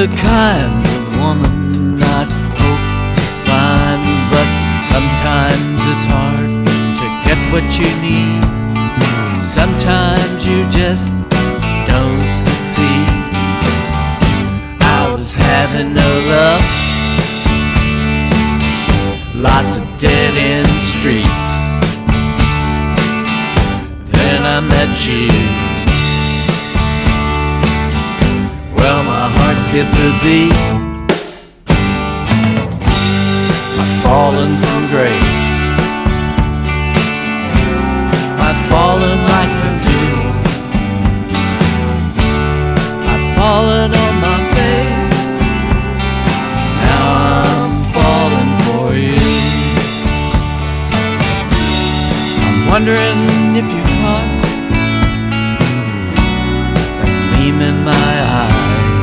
the kind of woman I'd hope to find, but sometimes it's hard to get what you need. Sometimes you just don't succeed. I was having no luck, lots of dead-end streets. Then I met you. Well, my heart skipped a beat. I've fallen from grace. I've fallen like a dew. I've fallen on my face. Now I'm falling for you. I'm wondering if you caught that gleam in my eye,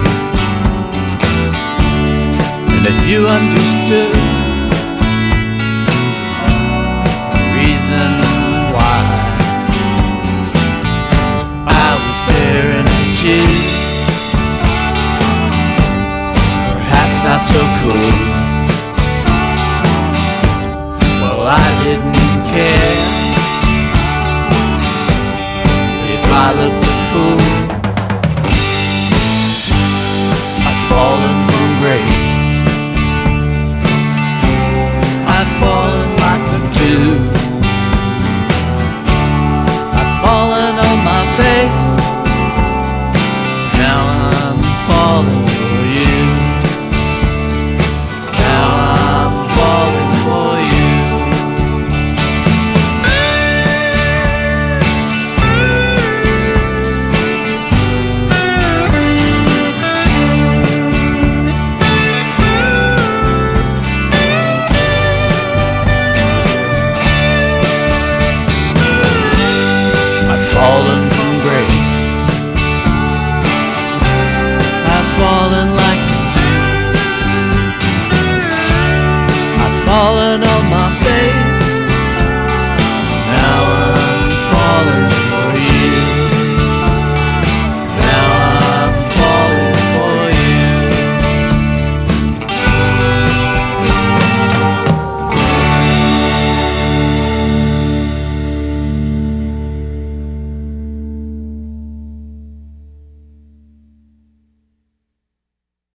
and if you understood the reason why I was staring at you. Perhaps not so cool. Well, I didn't care if I looked a fool. I've fallen from grace. I've fallen